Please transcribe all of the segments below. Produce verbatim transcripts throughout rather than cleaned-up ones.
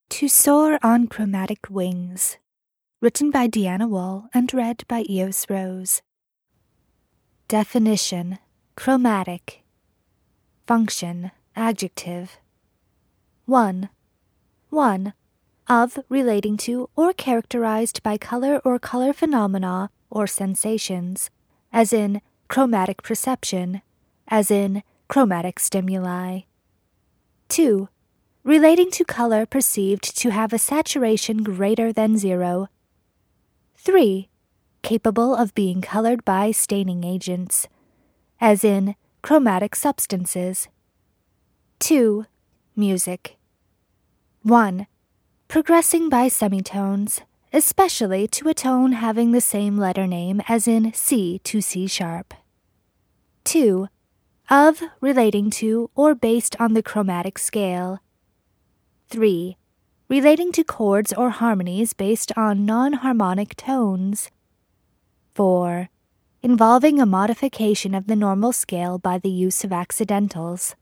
To Soar on Chromatic Wings, written by Deanna Wall and read by Eos Rose. Definition: chromatic. Function: adjective. one. one. Of, relating to, or characterized by color or color phenomena or sensations, as in chromatic perception, as in chromatic stimuli. two. Relating to color perceived to have a saturation greater than zero. three. Capable of being colored by staining agents, as in chromatic substances. two. Music. one. Progressing by semitones, especially to a tone having the same letter name as in C to C sharp. two. Of, relating to, or based on the chromatic scale. three. Relating to chords or harmonies based on non-harmonic tones. four. Involving a modification of the normal scale by the use of accidentals.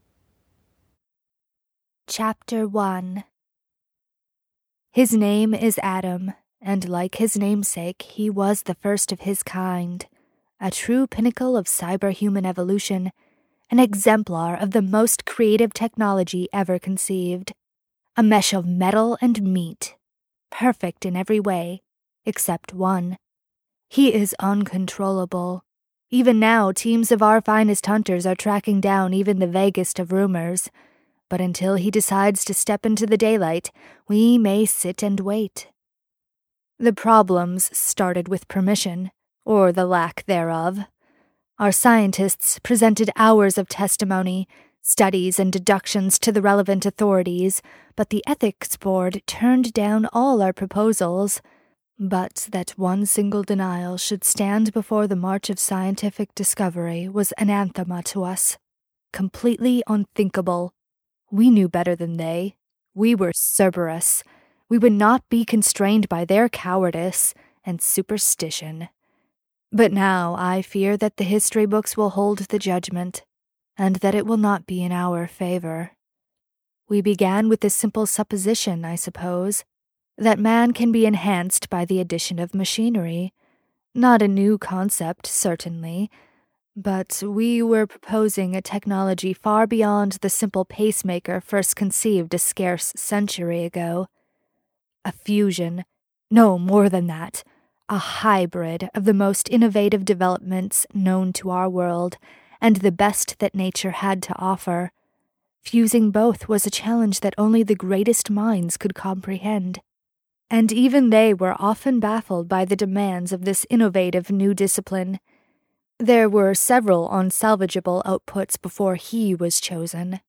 Chapter one. His name is Adam, and like his namesake, he was the first of his kind, a true pinnacle of cyberhuman evolution, an exemplar of the most creative technology ever conceived. A mesh of metal and meat, perfect in every way, except one. He is uncontrollable. Even now, teams of our finest hunters are tracking down even the vaguest of rumors. But until he decides to step into the daylight, we may sit and wait. The problems started with permission, or the lack thereof. Our scientists presented hours of testimony, studies and deductions to the relevant authorities, but the ethics board turned down all our proposals. But that one single denial should stand before the march of scientific discovery was anathema to us. Completely unthinkable. We knew better than they. We were Cerberus. We would not be constrained by their cowardice and superstition. But now I fear that the history books will hold the judgment, and that it will not be in our favor. We began with the simple supposition, I suppose, that man can be enhanced by the addition of machinery. Not a new concept, certainly, but we were proposing a technology far beyond the simple pacemaker first conceived a scarce century ago. A fusion, no more than that, a hybrid of the most innovative developments known to our world, and the best that nature had to offer. Fusing both was a challenge that only the greatest minds could comprehend, and even they were often baffled by the demands of this innovative new discipline. There were several unsalvageable outputs before he was chosen.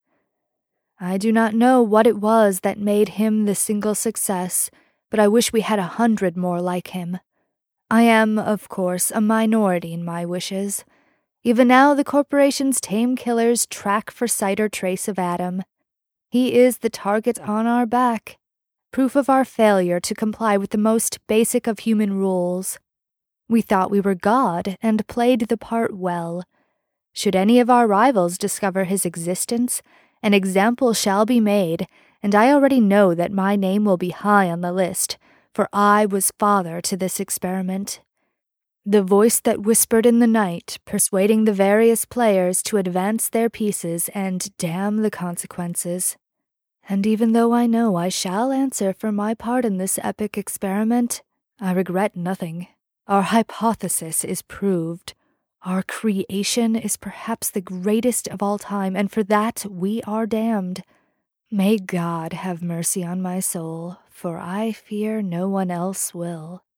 I do not know what it was that made him the single success, but I wish we had a hundred more like him. I am, of course, a minority in my wishes. Even now the corporation's tame killers track for sight or trace of Adam. He is the target on our back, proof of our failure to comply with the most basic of human rules. We thought we were God and played the part well. Should any of our rivals discover his existence, an example shall be made, and I already know that my name will be high on the list, for I was father to this experiment. The voice that whispered in the night, persuading the various players to advance their pieces and damn the consequences. And even though I know I shall answer for my part in this epic experiment, I regret nothing. Our hypothesis is proved. Our creation is perhaps the greatest of all time, and for that we are damned. May God have mercy on my soul, for I fear no one else will.